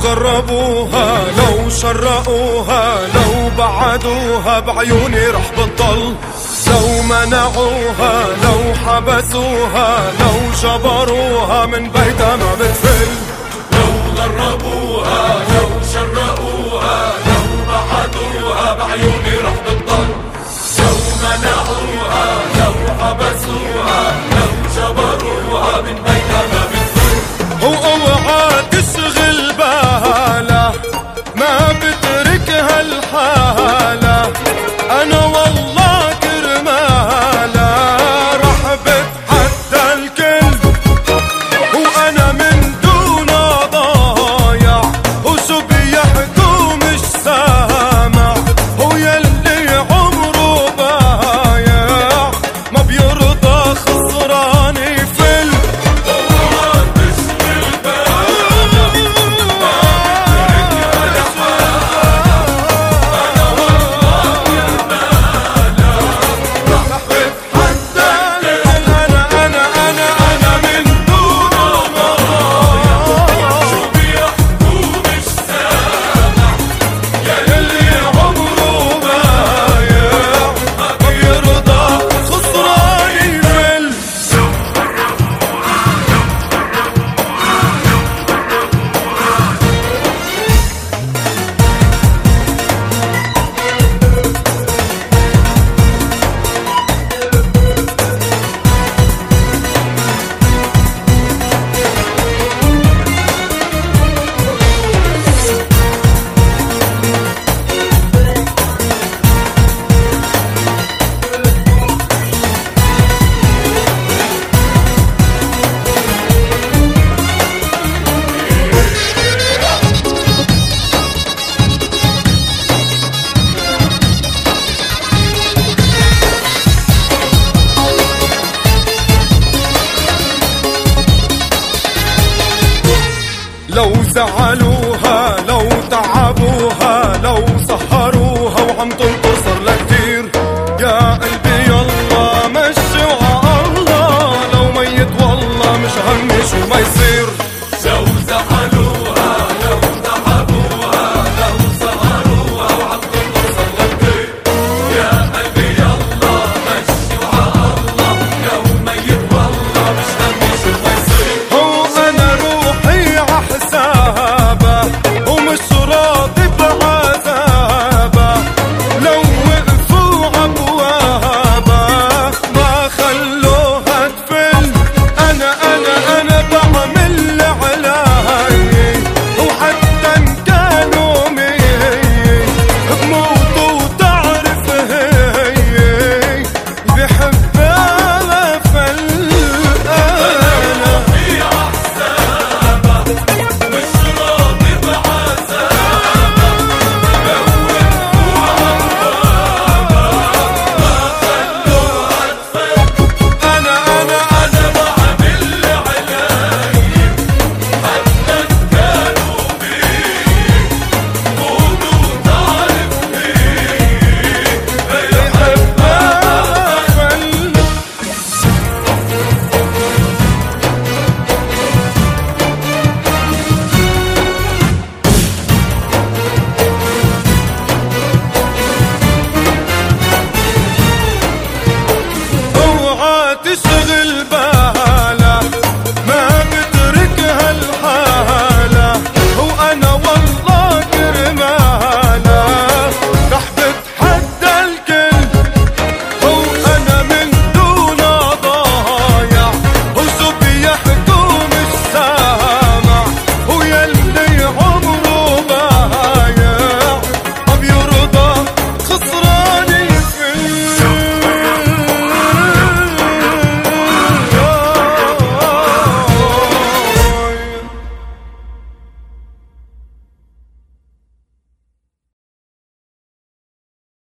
غربوها لو شرقوها لو بعدوها بعيوني رح بتضل، لو منعوها لو حبسوها لو جبروها من بيتها ما بتفل. لو غربوها لو شرقوها لو بعدوها بعيوني رح بتضل، لو منعوها لو حبسوها لو جبروها من بيتها ما بتفل. واوعى تشغل بالها ما بتركها الحالة، انا والله كرمالها رح بتحدى الكل، وانا من دون ضايع وشو بيحكوا مش سامع، هو يلي عمره بايع ما بيرضى خسران يفل. لو زعلوا